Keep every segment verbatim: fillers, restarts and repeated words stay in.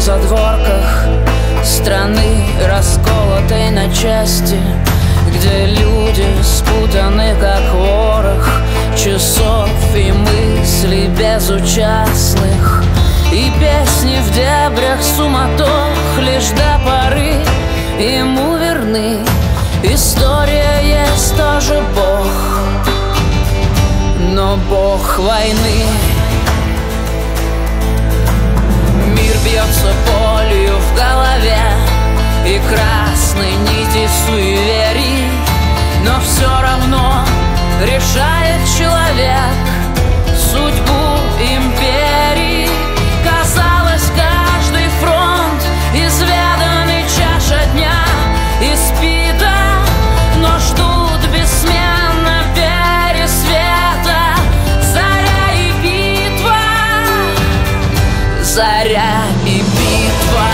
задворках страны, расколотой на части, где люди спутаны, как ворох часов и мыслей безучастных. И песни в дебрях суматох лишь до поры ему верны. История есть тоже Бог, но Бог войны. Мир бьется болью в голове и красной нити суеверий, но все равно решает человек судьбу империи. Казалось, каждый фронт изведан и чаша дня испита, но ждут бессменно пересвета. Заря и битва, заря и битва.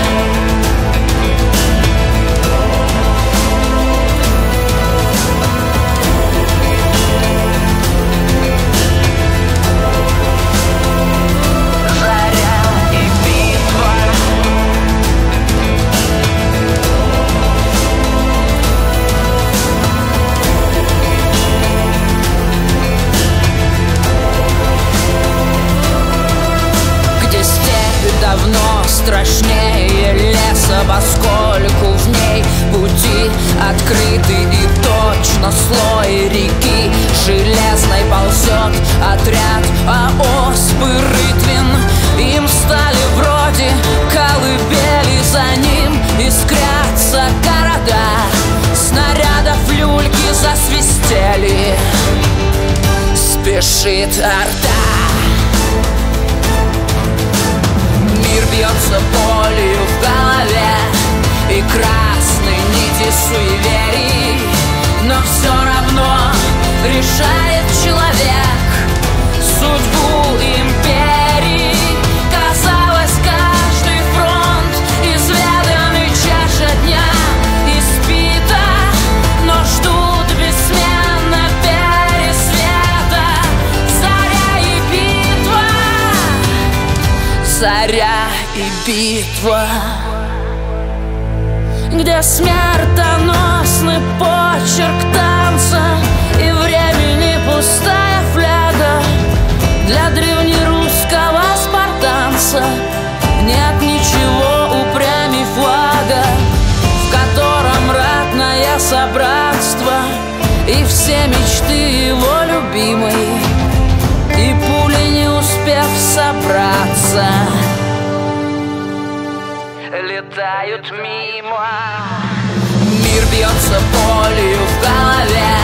Давно страшнее леса, поскольку в ней пути открыты и точно слой реки железной ползет отряд, а оспы рытвин им стали вроде колыбели, за ним искрятся города. Снарядов люльки засвистели, спешит орда. Мир бьется болью в голове и красной нити суеверий, но все равно решает человек судьбу империи. Казалось, каждый фронт изведан и чаша дня испита, но ждут бессменно пересвета. Заря и битва, заря и битва, где смертоносный почерк танца и времени пустая фляга. Для древнерусского спартанца нет ничего упрямей флага, в котором ратное собратство и все мечты его любимой, и пули, не успев собраться, летают мимо. Мир бьется болью в голове